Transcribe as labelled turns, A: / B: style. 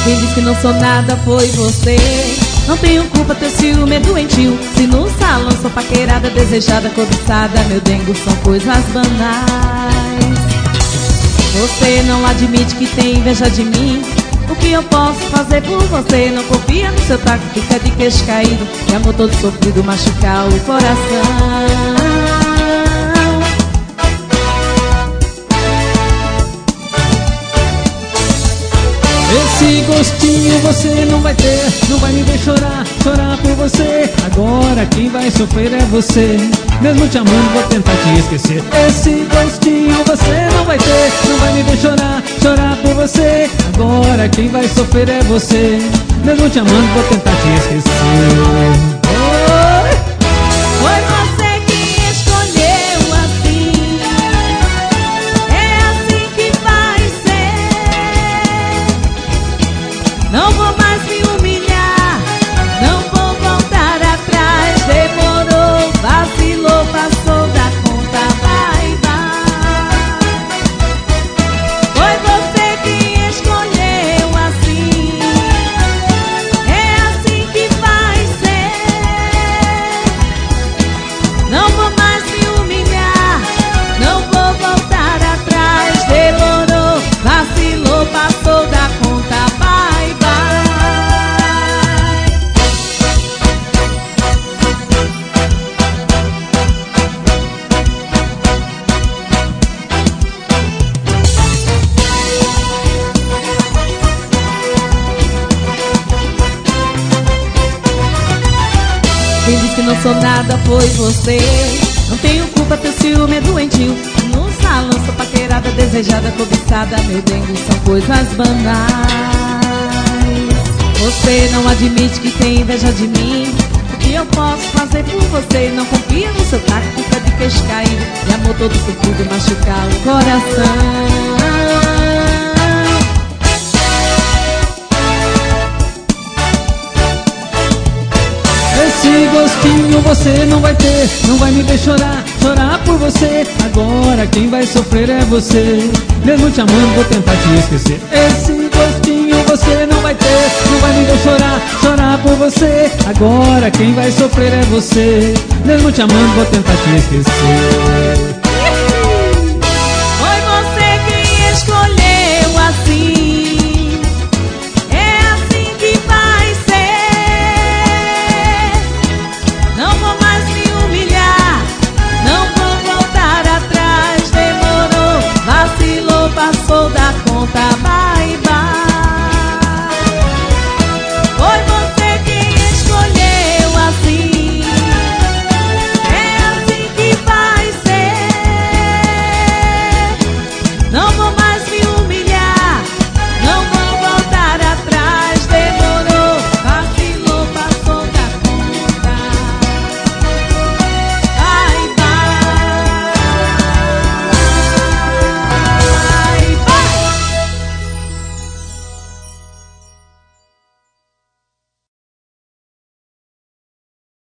A: Quem disse que não sou nada foi você. Não tenho culpa, teu ciúme é doentio. Se no salão sou paquerada, desejada, cobiçada, meu dengo são coisas banais. Você não admite que tem inveja de mim. O que eu posso fazer por você? Não confia no seu taco, fica de queixo caído, e amor todo sofrido machucar o coração.
B: Esse gostinho você não vai ter, não vai me ver chorar, chorar por você. Agora quem vai sofrer é você. Mesmo te amando vou tentar te esquecer. Esse gostinho você não vai ter, não vai me ver chorar, chorar por você. Agora quem vai sofrer é você. Mesmo te amando vou tentar te esquecer.
A: Foi você que escolheu assim. É assim que vai ser. Não vou mais me humilhar, não vou voltar atrás. Demorou, vacilou, passou da conta, vai, vai. Foi você que escolheu assim. É assim que vai ser. Não vou mais me humilhar, não vou voltar atrás. Demorou, vacilou, passou da conta, vai, vai. Quem disse que não sou nada foi você. Não tenho culpa, teu ciúme é doentio. No salão sou paquerada, desejada, cobiçada, meu dengo são coisas banais. Você não admite que tem inveja de mim. O que eu posso fazer por você? Não confia no seu taco, fica de queixo caído, e amor todo sofrido machucar o coração.
B: Esse gostinho você não vai ter, não vai me ver chorar, chorar por você. Agora quem vai sofrer é você. Mesmo te amando vou tentar te esquecer. Esse gostinho você não vai ter, não vai me ver chorar, chorar por você. Agora quem vai sofrer é você. Mesmo te amando vou tentar te esquecer.